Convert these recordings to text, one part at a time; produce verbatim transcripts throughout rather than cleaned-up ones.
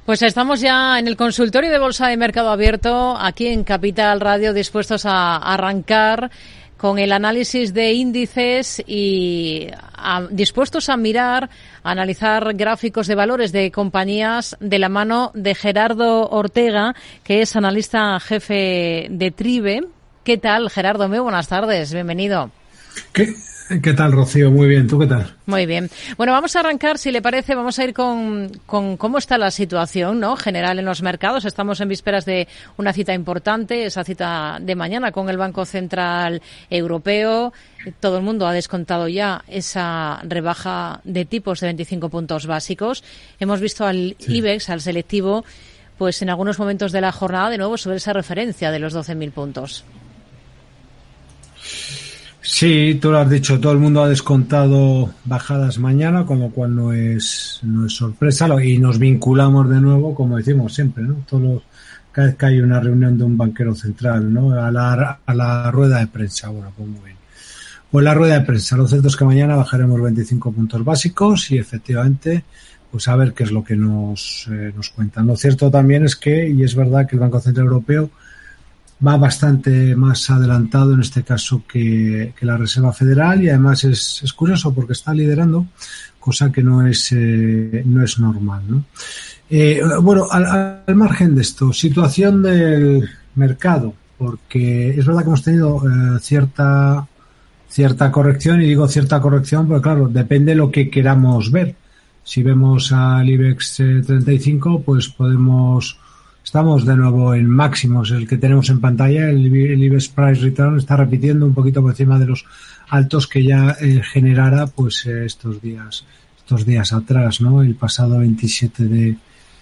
Pues estamos ya en el consultorio de Bolsa de Mercado Abierto, aquí en Capital Radio, dispuestos a arrancar con el análisis de índices y a, dispuestos a mirar, a analizar gráficos de valores de compañías de la mano de Gerardo Ortega, que es analista jefe de Tribe. ¿Qué tal, Gerardo? Muy buenas tardes, bienvenido. ¿Qué? ¿Qué tal, Rocío? Muy bien, ¿tú qué tal? Muy bien. Bueno, vamos a arrancar, si le parece, vamos a ir con, con cómo está la situación, ¿no?, general en los mercados. Estamos en vísperas de una cita importante, esa cita de mañana con el Banco Central Europeo. Todo el mundo ha descontado ya esa rebaja de tipos de veinticinco puntos básicos. Hemos visto al sí. IBEX, al selectivo, pues en algunos momentos de la jornada, de nuevo, sobre esa referencia de los doce mil puntos. Sí, tú lo has dicho, todo el mundo ha descontado bajadas mañana, con lo cual no es no es sorpresa, y nos vinculamos de nuevo, como decimos siempre, ¿no? Todos los, cada vez que hay una reunión de un banquero central, ¿no?, a la a la rueda de prensa. Bueno, pues muy bien. Pues la rueda de prensa, lo cierto es que mañana bajaremos veinticinco puntos básicos y efectivamente, pues a ver qué es lo que nos eh, nos cuentan. Lo cierto también es que, y es verdad que el Banco Central Europeo va bastante más adelantado en este caso que, que la Reserva Federal, y además es, es curioso porque está liderando, cosa que no es eh, no es normal, ¿no? Eh, bueno, al, al margen de esto, situación del mercado, porque es verdad que hemos tenido eh, cierta cierta corrección, y digo cierta corrección porque claro, depende de lo que queramos ver. Si vemos al IBEX eh, treinta y cinco, pues podemos... Estamos de nuevo en máximos, el que tenemos en pantalla, el, el IBEX Price Return está repitiendo un poquito por encima de los altos que ya eh, generara pues eh, estos días estos días atrás, ¿no? El pasado veintisiete de,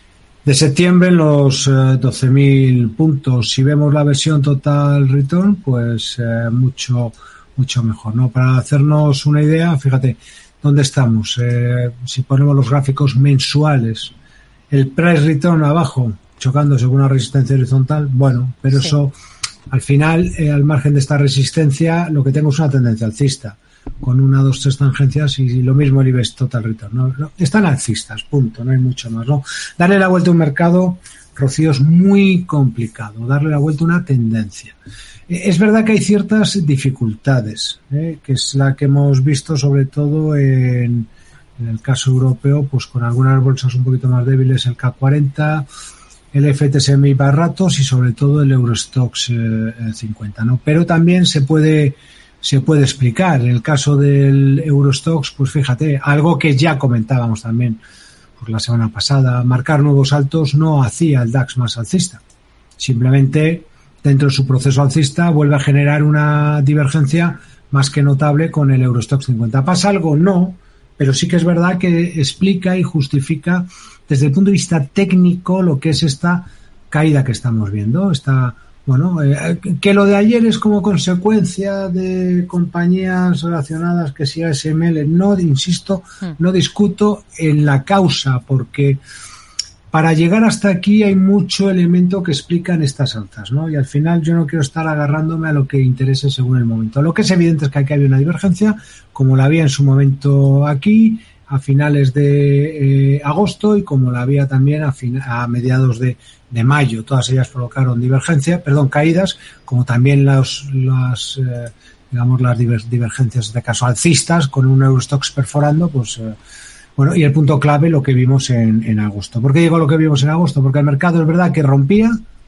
de septiembre en los eh, doce mil puntos. Si vemos la versión Total Return, pues eh, mucho mucho mejor, ¿no? Para hacernos una idea, fíjate dónde estamos. Eh, si ponemos los gráficos mensuales, el Price Return abajo, chocando según una resistencia horizontal, bueno, pero sí. Eso, al final, eh, al margen de esta resistencia, lo que tengo es una tendencia alcista, con una, dos, tres tangencias, y, y lo mismo el IBEX Total Return, ¿no? No, están alcistas, punto, no hay mucho más, ¿no? Darle la vuelta a un mercado, Rocío, es muy complicado, darle la vuelta a una tendencia. Eh, es verdad que hay ciertas dificultades, eh, que es la que hemos visto sobre todo en, en el caso europeo, pues con algunas bolsas un poquito más débiles, el K cuarenta, el F T S M I para ratos y sobre todo el Eurostoxx eh, cincuenta, ¿no? Pero también se puede se puede explicar. En el caso del Eurostoxx, pues fíjate, algo que ya comentábamos también por la semana pasada, marcar nuevos altos no hacía el DAX más alcista. Simplemente, dentro de su proceso alcista, vuelve a generar una divergencia más que notable con el Eurostoxx cincuenta. ¿Pasa algo? No, pero sí que es verdad que explica y justifica desde el punto de vista técnico lo que es esta caída que estamos viendo. Está, bueno, eh, que lo de ayer es como consecuencia de compañías relacionadas, que si A S M L, no, insisto, no discuto en la causa, porque para llegar hasta aquí hay mucho elemento que explican estas alzas, ¿no? Y al final yo no quiero estar agarrándome a lo que interese según el momento. Lo que es evidente es que aquí había una divergencia, como la había en su momento aquí, a finales de eh, agosto, y como la había también a, fin- a mediados de, de mayo. Todas ellas provocaron divergencia, perdón, caídas, como también las, las eh, digamos, las diver- divergencias de caso alcistas, con un Eurostoxx perforando, pues, eh, bueno, y el punto clave, lo que vimos en, en agosto. ¿Por qué digo lo que vimos en agosto? Porque el mercado es verdad que rompía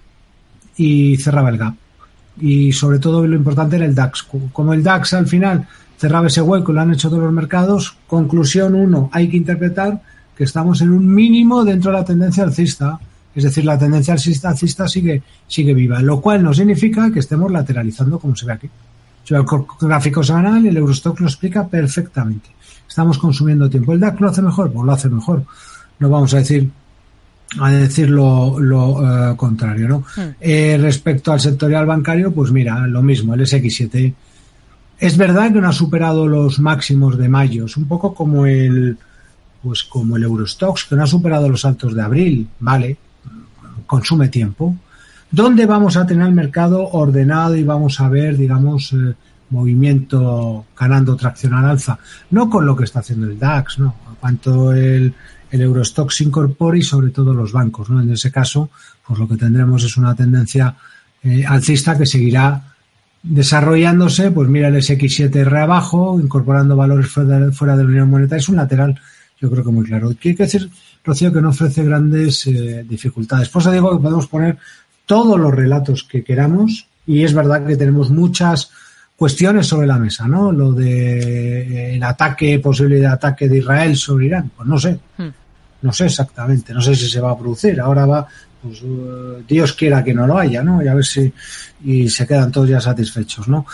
y cerraba el gap. Y sobre todo lo importante era el DAX. Como el DAX al final cerraba ese hueco, lo han hecho todos los mercados. Conclusión uno, hay que interpretar que estamos en un mínimo dentro de la tendencia alcista, es decir, la tendencia alcista, alcista sigue sigue viva, lo cual no significa que estemos lateralizando como se ve aquí. El gráfico semanal, el Eurostoxx lo explica perfectamente. Estamos consumiendo tiempo. ¿El DAX lo hace mejor? Pues lo hace mejor. No vamos a decir a decir lo, lo uh, contrario, ¿no? Mm. Eh, respecto al sectorial bancario, pues mira, lo mismo, el ese equis siete. Es verdad que no ha superado los máximos de mayo, es un poco como el pues como el Eurostoxx, que no ha superado los altos de abril, vale, consume tiempo. ¿Dónde vamos a tener el mercado ordenado y vamos a ver, digamos, eh, movimiento ganando tracción al alza? No con lo que está haciendo el DAX, no. Cuanto el el Eurostock se incorpore y sobre todo los bancos, ¿no? En ese caso, pues lo que tendremos es una tendencia eh, alcista que seguirá desarrollándose. Pues mira el ese equis siete R abajo, incorporando valores fuera de, fuera de la Unión Monetaria. Es un lateral, yo creo que muy claro. Quiere decir, Rocío, que no ofrece grandes eh, dificultades. Por eso digo que podemos poner todos los relatos que queramos, y es verdad que tenemos muchas cuestiones sobre la mesa, ¿no? Lo de eh, el ataque, posible de ataque de Israel sobre Irán, pues no sé, hmm. no sé exactamente, no sé si se va a producir. Ahora va, pues uh, Dios quiera que no lo haya, ¿no? Y a ver si y se quedan todos ya satisfechos, ¿no?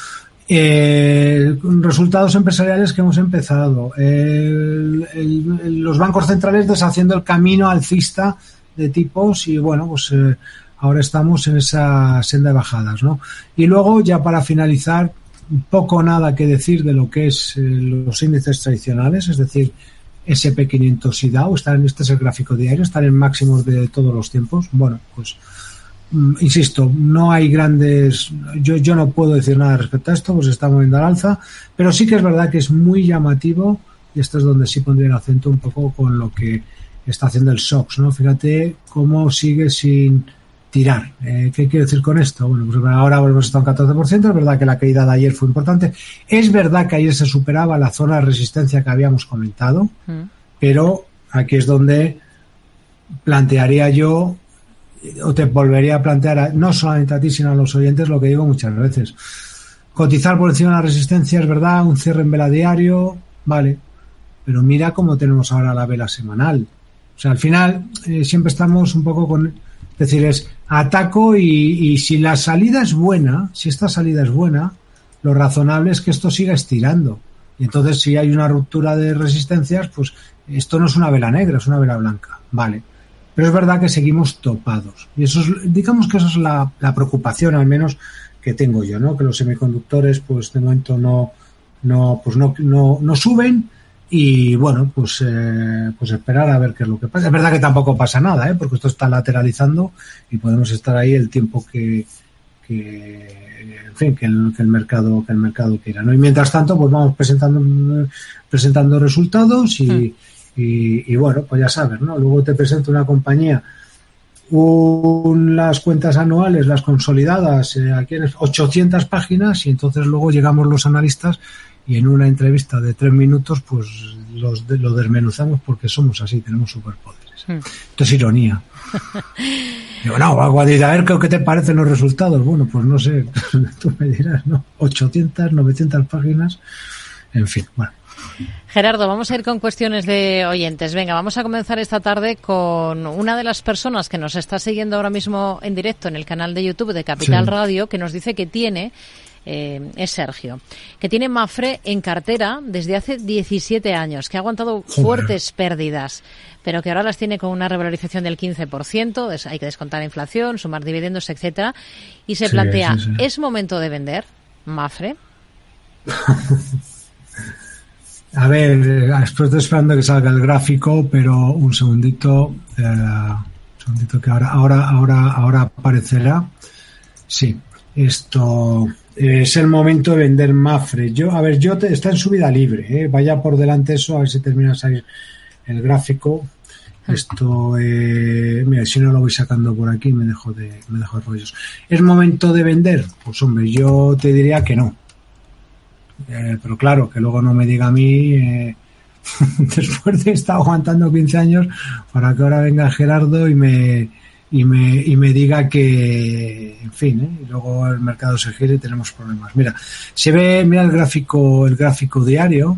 Eh, resultados empresariales que hemos empezado, el, el, el, los bancos centrales deshaciendo el camino alcista de tipos y bueno, pues eh, ahora estamos en esa senda de bajadas, ¿no? Y luego, ya para finalizar, poco o nada que decir de lo que es eh, los índices tradicionales, es decir, ese ese pe quinientos y Dow, están en este es el gráfico diario, están en máximos de todos los tiempos. Bueno, pues mm, insisto, no hay grandes, yo yo no puedo decir nada respecto a esto, pues está moviendo al alza, pero sí que es verdad que es muy llamativo, y esto es donde sí pondría el acento un poco con lo que está haciendo el S O X, ¿no? Fíjate cómo sigue sin tirar. Eh, ¿Qué quiero decir con esto? Bueno, pues ahora volvemos a estar un catorce por ciento. Es verdad que la caída de ayer fue importante. Es verdad que ayer se superaba la zona de resistencia que habíamos comentado, mm. pero aquí es donde plantearía yo, o te volvería a plantear, a, no solamente a ti, sino a los oyentes, lo que digo muchas veces. Cotizar por encima de la resistencia, es verdad, un cierre en vela diario, vale, pero mira cómo tenemos ahora la vela semanal. O sea, al final eh, siempre estamos un poco con... Es decir, es ataco y, y si la salida es buena, si esta salida es buena, lo razonable es que esto siga estirando. Y entonces, si hay una ruptura de resistencias, pues esto no es una vela negra, es una vela blanca. Vale. Pero es verdad que seguimos topados. Y eso es, digamos que eso es la, la preocupación, al menos, que tengo yo, ¿no? Que los semiconductores, pues de momento no, no, pues no, no, no suben. Y bueno, pues eh, pues esperar a ver qué es lo que pasa. Es verdad que tampoco pasa nada, ¿eh? Porque esto está lateralizando y podemos estar ahí el tiempo que, que en fin, que el, que el mercado que el mercado quiera, ¿no? Y mientras tanto, pues vamos presentando presentando resultados y, mm. y, y bueno, pues ya sabes, ¿no? Luego te presento una compañía, un, las cuentas anuales, las consolidadas, eh, aquí en ochocientas páginas, y entonces luego llegamos los analistas y en una entrevista de tres minutos pues los de, lo desmenuzamos porque somos así, tenemos superpoderes. Hmm. Esto es ironía. Digo, no, a ver qué te parecen los resultados. Bueno, pues no sé, tú me dirás, ¿no? ochocientas, novecientas páginas, en fin, bueno. Gerardo, vamos a ir con cuestiones de oyentes. Venga, vamos a comenzar esta tarde con una de las personas que nos está siguiendo ahora mismo en directo en el canal de YouTube de Capital sí. Radio, que nos dice que tiene... Eh, es Sergio, que tiene Mapfre en cartera desde hace diecisiete años, que ha aguantado Joder. fuertes pérdidas, pero que ahora las tiene con una revalorización del quince por ciento, es, hay que descontar inflación, sumar dividendos, etcétera, y se sí, plantea, sí, sí. ¿es momento de vender Mapfre? A ver, estoy esperando que salga el gráfico, pero un segundito, eh, un segundito que ahora, ahora, ahora, ahora aparecerá. Sí, esto... es el momento de vender Mapfre. Yo, a ver, yo te, está en subida libre, ¿eh? Vaya por delante eso, a ver si termina de salir el gráfico. Esto, eh, mira, si no lo voy sacando por aquí, me dejo de, me dejo de rollos. ¿Es momento de vender? Pues hombre, yo te diría que no. Eh, pero claro, que luego no me diga a mí, eh, después de estar aguantando quince años, para que ahora venga Gerardo y me y me y me diga que, en fin, ¿eh? Y luego el mercado se gira y tenemos problemas. Mira, se ve, mira el gráfico el gráfico diario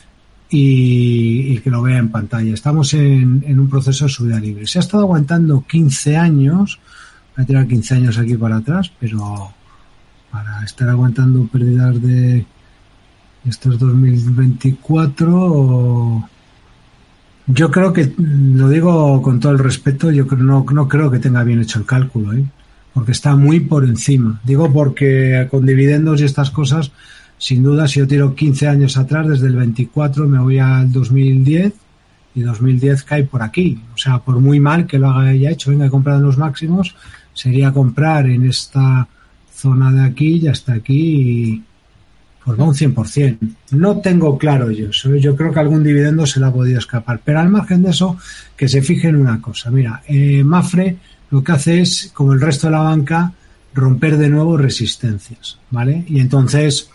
y, y que lo vea en pantalla. Estamos en, en un proceso de subida libre. Se ha estado aguantando quince años, voy a tirar quince años aquí para atrás, pero para estar aguantando pérdidas de estos dos mil veinticuatro... Yo creo que, lo digo con todo el respeto, yo creo, no, no creo que tenga bien hecho el cálculo, ¿eh? Porque está muy por encima. Digo porque con dividendos y estas cosas, sin duda, si yo tiro quince años atrás, desde el veinticuatro me voy al dos mil diez y dos mil diez cae por aquí. O sea, por muy mal que lo haya hecho, venga, he comprado en los máximos, sería comprar en esta zona de aquí y hasta aquí y pues va un cien por ciento. No tengo claro yo eso. Yo creo que algún dividendo se le ha podido escapar. Pero al margen de eso, que se fijen en una cosa. Mira, eh, Mapfre lo que hace es, como el resto de la banca, romper de nuevo resistencias, ¿vale? Y entonces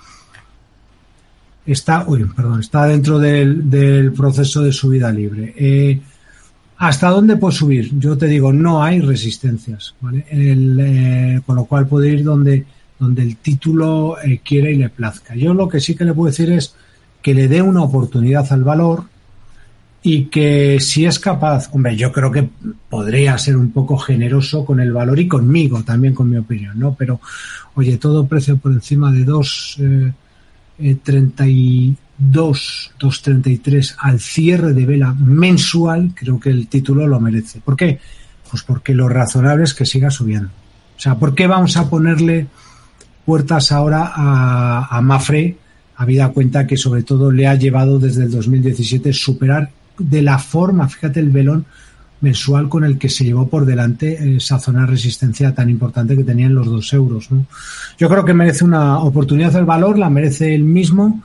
está, uy, perdón, está dentro del, del proceso de subida libre. Eh, ¿Hasta dónde puede subir? Yo te digo, no hay resistencias, ¿vale? El, eh, con lo cual puede ir donde donde el título eh, quiere y le plazca. Yo lo que sí que le puedo decir es que le dé una oportunidad al valor y que si es capaz, hombre, yo creo que podría ser un poco generoso con el valor y conmigo también, con mi opinión, ¿no? Pero, oye, todo precio por encima de dos treinta y dos, dos treinta y tres al cierre de vela mensual, creo que el título lo merece. ¿Por qué? Pues porque lo razonable es que siga subiendo. O sea, ¿por qué vamos a ponerle puertas ahora a, a Mapfre, habida cuenta que sobre todo le ha llevado desde el dos mil diecisiete superar de la forma, fíjate el velón mensual con el que se llevó por delante esa zona de resistencia tan importante que tenían los dos euros, ¿no? Yo creo que merece una oportunidad el valor, la merece él mismo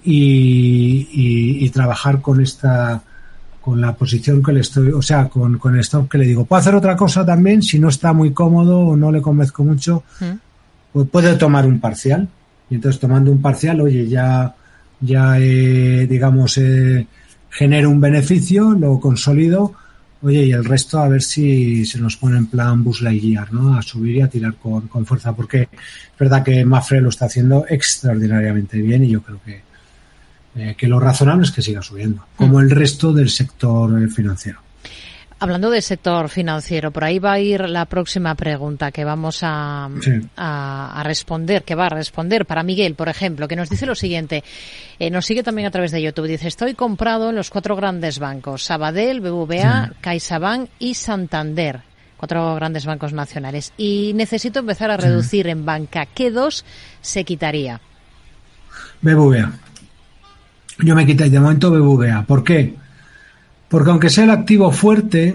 y, y, y trabajar con esta con la posición que le estoy, o sea, con, con el stop que le digo. Puedo hacer otra cosa también, si no está muy cómodo o no le convenzco mucho, ¿Mm? Pues puede tomar un parcial, y entonces tomando un parcial, oye, ya, ya eh, digamos, eh, genero un beneficio, lo consolido, oye, y el resto a ver si se nos pone en plan Buzz Lightyear, ¿no? A subir y a tirar con, con fuerza, porque es verdad que Mapfre lo está haciendo extraordinariamente bien y yo creo que, eh, que lo razonable es que siga subiendo, como el resto del sector eh, financiero. Hablando del sector financiero, por ahí va a ir la próxima pregunta que vamos a, sí. a, a responder, que va a responder para Miguel, por ejemplo, que nos dice lo siguiente. Eh, nos sigue también a través de YouTube. Dice, estoy comprado en los cuatro grandes bancos, Sabadell, B B V A, sí. CaixaBank y Santander, cuatro grandes bancos nacionales. Y necesito empezar a reducir sí. en banca. ¿Qué dos se quitaría? B B V A. Yo me quité de momento B B V A. ¿Por qué? Porque aunque sea el activo fuerte,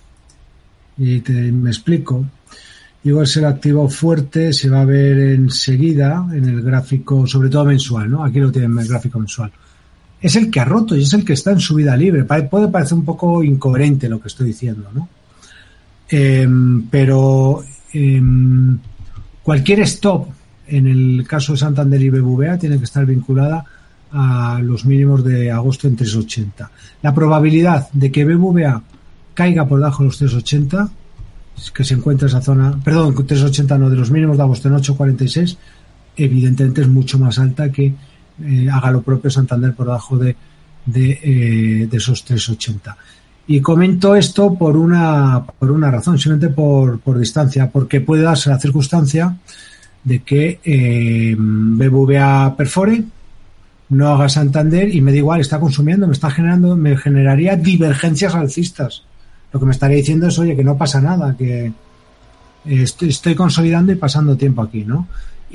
y te, me explico, igual ser el activo fuerte se va a ver enseguida en el gráfico, sobre todo mensual, ¿no? Aquí lo tienen en el gráfico mensual. Es el que ha roto y es el que está en subida libre. Puede parecer un poco incoherente lo que estoy diciendo, ¿no? Eh, pero eh, cualquier stop, en el caso de Santander y B B V A, tiene que estar vinculada a los mínimos de agosto en tres ochenta. La probabilidad de que B B V A caiga por debajo de los tres ochenta, que se encuentra esa zona, perdón, tres ochenta no, de los mínimos de agosto en ocho cuarenta y seis, evidentemente es mucho más alta que eh, haga lo propio Santander por debajo de, de, eh, de esos tres ochenta. Y comento esto por una por una razón, simplemente por, por distancia, porque puede darse la circunstancia de que eh, B B V A perfore, no haga Santander y me da igual, está consumiendo, me está generando, me generaría divergencias alcistas. Lo que me estaría diciendo es, oye, que no pasa nada, que estoy, estoy consolidando y pasando tiempo aquí, ¿no?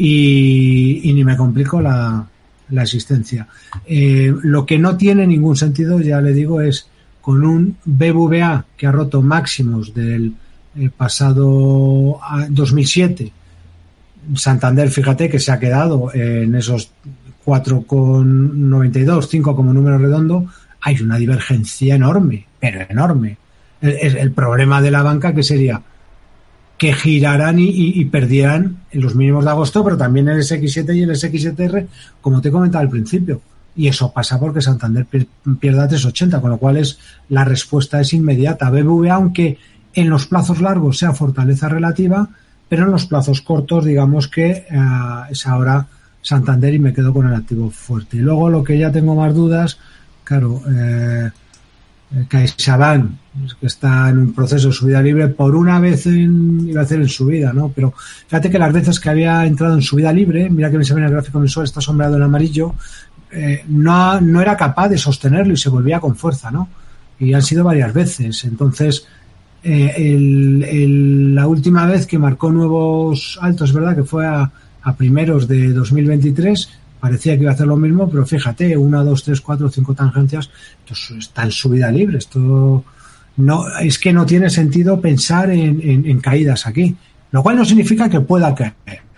Y, y ni me complico la, la existencia. Eh, lo que no tiene ningún sentido, ya le digo, es con un B B V A que ha roto máximos del eh, pasado dos mil siete. Santander, fíjate que se ha quedado en esos cuatro coma noventa y dos, cinco como número redondo, hay una divergencia enorme, pero enorme. El, el problema de la banca que sería que giraran y, y, y perdieran en los mínimos de agosto, pero también el ese equis siete y el ese equis siete erre, como te comentaba al principio. Y eso pasa porque Santander pierda tres ochenta, con lo cual es la respuesta es inmediata. B B V A, aunque en los plazos largos sea fortaleza relativa, pero en los plazos cortos, digamos que uh, es ahora Santander y me quedo con el activo fuerte. Y luego lo que ya tengo más dudas, claro, eh, CaixaBank, que está en un proceso de subida libre, por una vez en, iba a decir en subida, ¿no? Pero fíjate que las veces que había entrado en subida libre, mira que me se ve en el gráfico mensual, está sombreado en amarillo, eh, no, no era capaz de sostenerlo y se volvía con fuerza, ¿no? Y han sido varias veces. Entonces, eh, el, el, la última vez que marcó nuevos altos, ¿verdad? Que fue a a primeros de dos mil veintitrés, parecía que iba a hacer lo mismo, pero fíjate, una, dos, tres, cuatro, cinco tangencias, esto está en subida libre, esto no, es que no tiene sentido pensar en, en, en caídas aquí, lo cual no significa que pueda caer,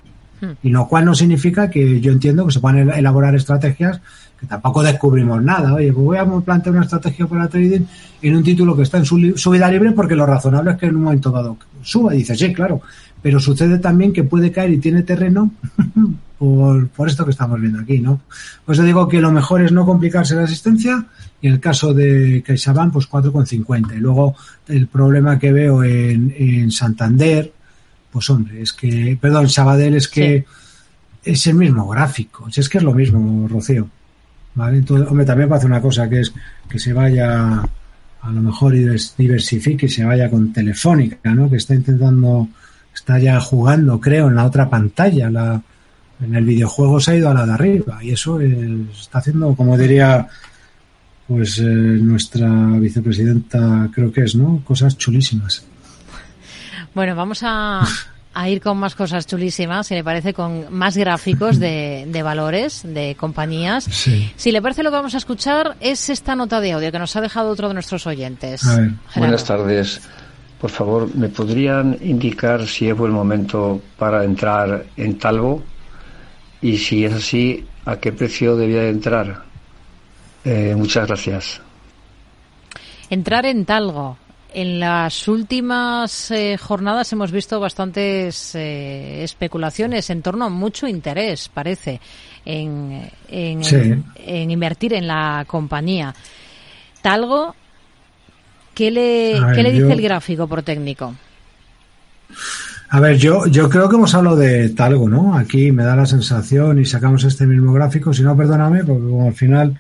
Y lo cual no significa que yo entiendo que se puedan elaborar estrategias que tampoco descubrimos nada. Oye, pues voy a plantear una estrategia para trading en un título que está en su li- subida libre, porque lo razonable es que en un momento dado suba. Y dice, sí, claro, pero sucede también que puede caer y tiene terreno por, por esto que estamos viendo aquí, ¿no? Pues yo digo que lo mejor es no complicarse la asistencia, y en el caso de CaixaBank, pues cuatro con cincuenta. Y luego el problema que veo en, en Santander, pues hombre, es que, perdón, Sabadell, es que sí. Es el mismo gráfico, si es que es lo mismo, Rocío, ¿vale? Entonces, hombre, también puede hacer una cosa, que es que se vaya, a lo mejor diversifique y se vaya con Telefónica, ¿no? Que está intentando, está ya jugando, creo, en la otra pantalla, la, en el videojuego se ha ido a la de arriba, y eso es, está haciendo, como diría, pues eh, nuestra vicepresidenta, creo que es, ¿no? Cosas chulísimas. Bueno, vamos a, a ir con más cosas chulísimas, si le parece, con más gráficos de, de valores, de compañías. Sí. Si le parece, lo que vamos a escuchar es esta nota de audio que nos ha dejado otro de nuestros oyentes. A ver. Buenas tardes. Por favor, ¿me podrían indicar si es buen momento para entrar en Talgo? Y si es así, ¿a qué precio debía de entrar? Eh, muchas gracias. Entrar en Talgo. En las últimas eh, jornadas hemos visto bastantes eh, especulaciones en torno a mucho interés, parece, en, en, sí. en, en invertir en la compañía. Talgo, ¿qué le, ver, ¿qué le dice yo, el gráfico por técnico? A ver, yo, yo creo que hemos hablado de Talgo, ¿no? Aquí me da la sensación, y sacamos este mismo gráfico, si no, perdóname, porque como al final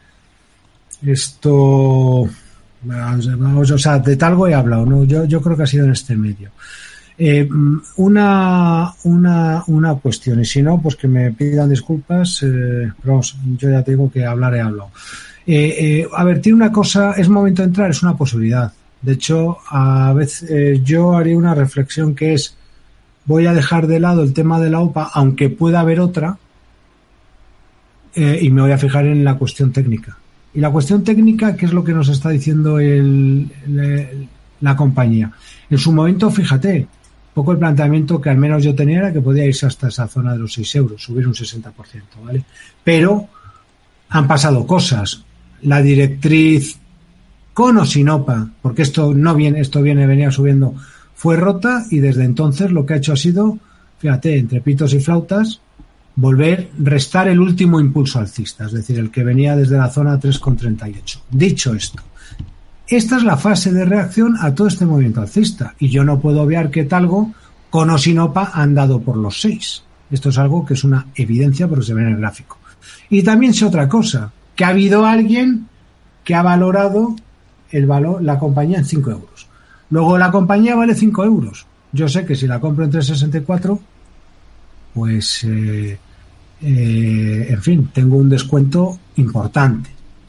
esto... Vamos, o sea, de Talgo he hablado, ¿no? Yo, yo creo que ha sido en este medio. Eh, una, una, una cuestión, y si no, pues que me pidan disculpas, eh, pero vamos, yo ya te digo que hablar he hablado. Eh, eh, a ver, tiene una cosa, es momento de entrar, es una posibilidad. De hecho, a veces eh, yo haría una reflexión que es, voy a dejar de lado el tema de la O P A, aunque pueda haber otra, eh, y me voy a fijar en la cuestión técnica. Y la cuestión técnica, ¿qué es lo que nos está diciendo el, el, la compañía? En su momento, fíjate, un poco el planteamiento que al menos yo tenía era que podía irse hasta esa zona de los seis euros, subir un sesenta por ciento, ¿vale? Pero han pasado cosas. La directriz con o sin O P A, porque esto no viene, esto viene, venía subiendo, fue rota, y desde entonces lo que ha hecho ha sido, fíjate, entre pitos y flautas, volver, restar el último impulso alcista, es decir, el que venía desde la zona tres con treinta y ocho. Dicho esto, esta es la fase de reacción a todo este movimiento alcista, y yo no puedo obviar que Talgo, con o sin O P A, han dado por los seis. Esto es algo que es una evidencia porque se ve en el gráfico. Y también sé otra cosa, que ha habido alguien que ha valorado el valor, la compañía en cinco euros. Luego la compañía vale cinco euros. Yo sé que si la compro en tres sesenta y cuatro, pues, eh, eh, en fin, tengo un descuento importante.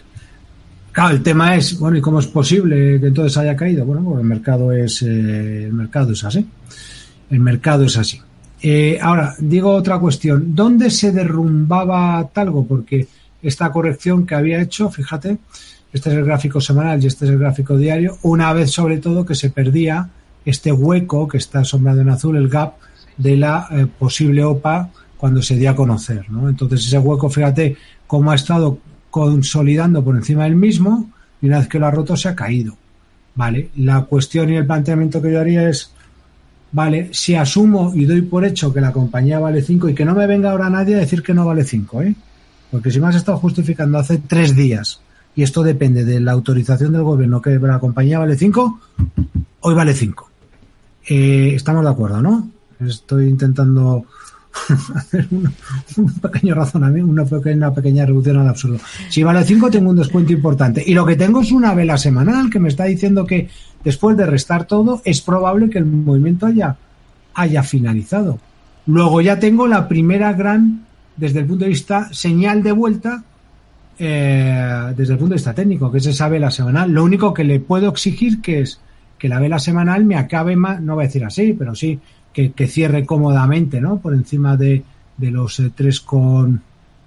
Claro, el tema es, bueno, ¿y cómo es posible que entonces haya caído? Bueno, pues el mercado es, eh, el mercado es así. El mercado es así. Eh, ahora, digo otra cuestión. ¿Dónde se derrumbaba Talgo? Porque esta corrección que había hecho, fíjate, este es el gráfico semanal y este es el gráfico diario, una vez sobre todo que se perdía este hueco que está sombrado en azul, el gap de la eh, posible O P A cuando se dio a conocer, ¿no? Entonces ese hueco, fíjate cómo ha estado consolidando por encima del mismo, y una vez que lo ha roto se ha caído, ¿vale? La cuestión y el planteamiento que yo haría es, vale, si asumo y doy por hecho que la compañía vale cinco, y que no me venga ahora nadie a decir que no vale cinco, ¿eh? Porque si me has estado justificando hace tres días, y esto depende de la autorización del gobierno, que la compañía vale cinco, hoy vale cinco. Eh, estamos de acuerdo, ¿no? Estoy intentando hacer un, un pequeño razonamiento, una pequeña, una pequeña reducción al absurdo. Si vale cinco, tengo un descuento importante. Y lo que tengo es una vela semanal que me está diciendo que después de restar todo, es probable que el movimiento haya, haya finalizado. Luego ya tengo la primera gran, desde el punto de vista señal de vuelta, eh, desde el punto de vista técnico, que es esa vela semanal. Lo único que le puedo exigir que es que la vela semanal me acabe más, no voy a decir así, pero sí que, que cierre cómodamente, ¿no? Por encima de, de los eh, tres con,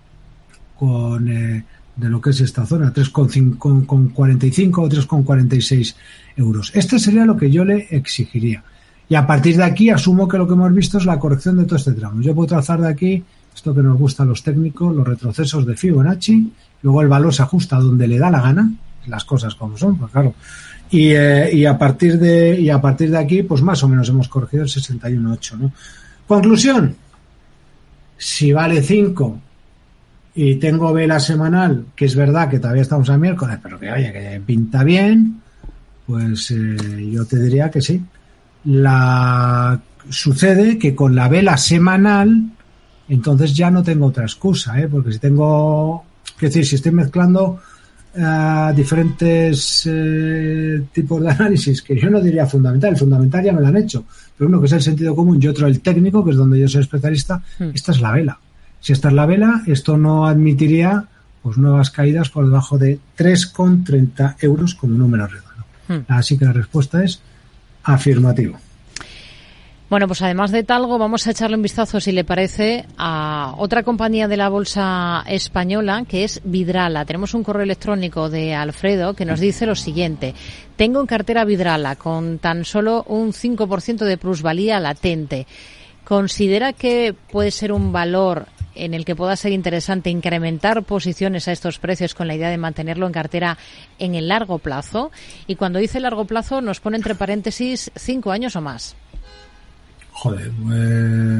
con eh, de lo que es esta zona, tres con cuarenta y cinco o tres con cuarenta y seis euros. Este sería lo que yo le exigiría. Y a partir de aquí asumo que lo que hemos visto es la corrección de todo este tramo. Yo puedo trazar de aquí esto que nos gusta a los técnicos, los retrocesos de Fibonacci, luego el valor se ajusta donde le da la gana, las cosas como son, pues claro. Y, eh, y a partir de y a partir de aquí, pues más o menos hemos corregido el sesenta y uno coma ocho, ¿no? Conclusión: si vale cinco y tengo vela semanal, que es verdad que todavía estamos a miércoles, pero que oye, que pinta bien, pues eh, yo te diría que sí. La sucede que con la vela semanal entonces ya no tengo otra excusa, ¿eh? Porque si tengo, es decir, si estoy mezclando uh, diferentes uh, tipos de análisis, que yo no diría fundamental, el fundamental ya me lo han hecho, pero uno que es el sentido común y otro el técnico, que es donde yo soy especialista, hmm. esta es la vela. Si esta es la vela, esto no admitiría pues nuevas caídas por debajo de tres coma treinta euros como número redondo. Hmm. Así que la respuesta es afirmativo. Bueno, pues además de Talgo, vamos a echarle un vistazo, si le parece, a otra compañía de la bolsa española, que es Vidrala. Tenemos un correo electrónico de Alfredo que nos dice lo siguiente: tengo en cartera Vidrala con tan solo un cinco por ciento de plusvalía latente. ¿Considera que puede ser un valor en el que pueda ser interesante incrementar posiciones a estos precios con la idea de mantenerlo en cartera en el largo plazo? Y cuando dice largo plazo nos pone entre paréntesis cinco años o más. Joder, eh,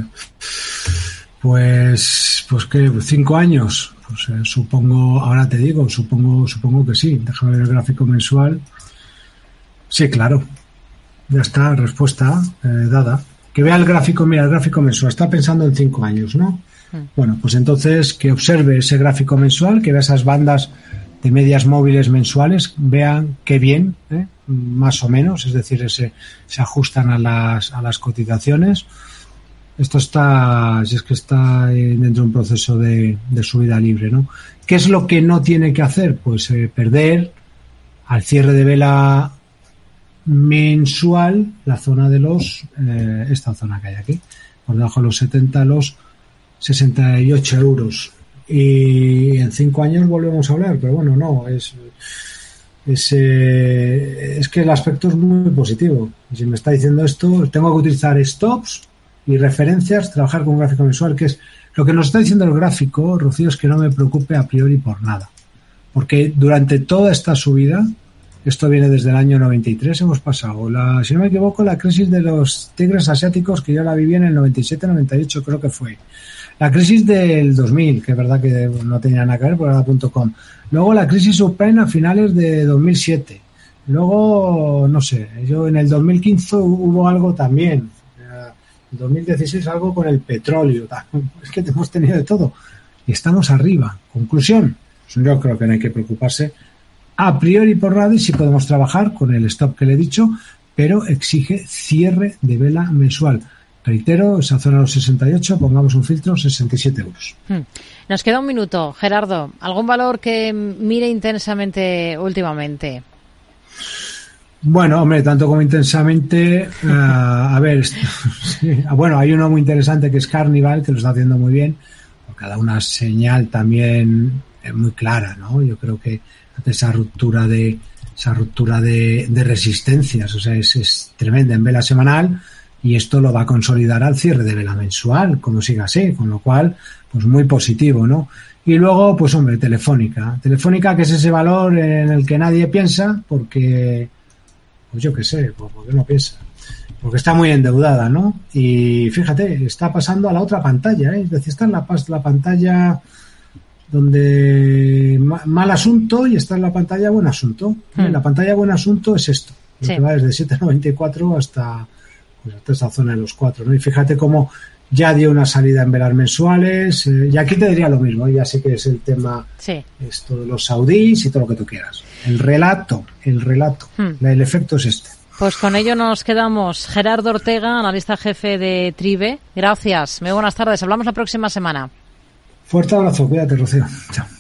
pues, pues que cinco años, pues eh, supongo, ahora te digo, supongo, supongo que sí. Déjame ver el gráfico mensual. Sí, claro. Ya está, respuesta eh, dada. Que vea el gráfico, mira, el gráfico mensual. Está pensando en cinco años, ¿no? Mm. Bueno, pues entonces que observe ese gráfico mensual, que vea esas bandas de medias móviles mensuales, vean qué bien, ¿eh? Más o menos, es decir, ese, se ajustan a las a las cotizaciones. Esto está, si es que está dentro de un proceso de, de subida libre, ¿no? ¿Qué es lo que no tiene que hacer? Pues eh, perder al cierre de vela mensual la zona de los, eh, esta zona que hay aquí, por debajo de los setenta, los sesenta y ocho euros. Y en cinco años volvemos a hablar, pero bueno, no, es... Es, eh, es que el aspecto es muy positivo. Si me está diciendo esto, tengo que utilizar stops y referencias, trabajar con un gráfico mensual, que es lo que nos está diciendo el gráfico, Rocío, es que no me preocupe a priori por nada. Porque durante toda esta subida, esto viene desde el año noventa y tres, hemos pasado, la, si no me equivoco, la crisis de los tigres asiáticos, que yo la viví en el noventa y siete noventa y ocho, creo que fue. La crisis del dos mil, que es verdad que no tenía nada que ver, por era punto com. Luego la crisis subprime a finales de dos mil siete. Luego, no sé, yo en el dos mil quince hubo algo también. En dos mil dieciséis algo con el petróleo. Es que hemos tenido de todo. Y estamos arriba. Conclusión, yo creo que no hay que preocuparse a priori por nada y sí podemos trabajar con el stop que le he dicho, pero exige cierre de vela mensual. Reitero, esa zona de los sesenta y ocho, pongamos un filtro, sesenta y siete euros. Hmm. Nos queda un minuto. Gerardo, ¿algún valor que mire intensamente últimamente? Bueno, hombre, tanto como intensamente, uh, a ver, sí, bueno, hay uno muy interesante que es Carnival, que lo está haciendo muy bien, porque da una señal también muy clara, ¿no? Yo creo que ante esa ruptura de esa ruptura de, de resistencias, o sea, es, es tremenda en vela semanal. Y esto lo va a consolidar al cierre de vela mensual, como siga así, con lo cual, pues muy positivo, ¿no? Y luego, pues hombre, Telefónica. Telefónica, que es ese valor en el que nadie piensa, porque, pues yo qué sé, pues porque no piensa. Porque está muy endeudada, ¿no? Y fíjate, está pasando a la otra pantalla, ¿eh? Es decir, está en la, la pantalla donde mal asunto y está en la pantalla buen asunto. Hmm. La pantalla buen asunto es esto, sí. Que va desde siete noventa y cuatro hasta... pues hasta esta zona de los cuatro, ¿no? Y fíjate cómo ya dio una salida en velas mensuales, eh, y aquí te diría lo mismo, ya sé que es el tema, sí. Esto de los saudíes y todo lo que tú quieras. El relato, el relato, hmm. el efecto es este. Pues con ello nos quedamos. Gerardo Ortega, analista jefe de Tribe. Gracias, muy buenas tardes, hablamos la próxima semana. Fuerte abrazo, cuídate, Rocío. Chao.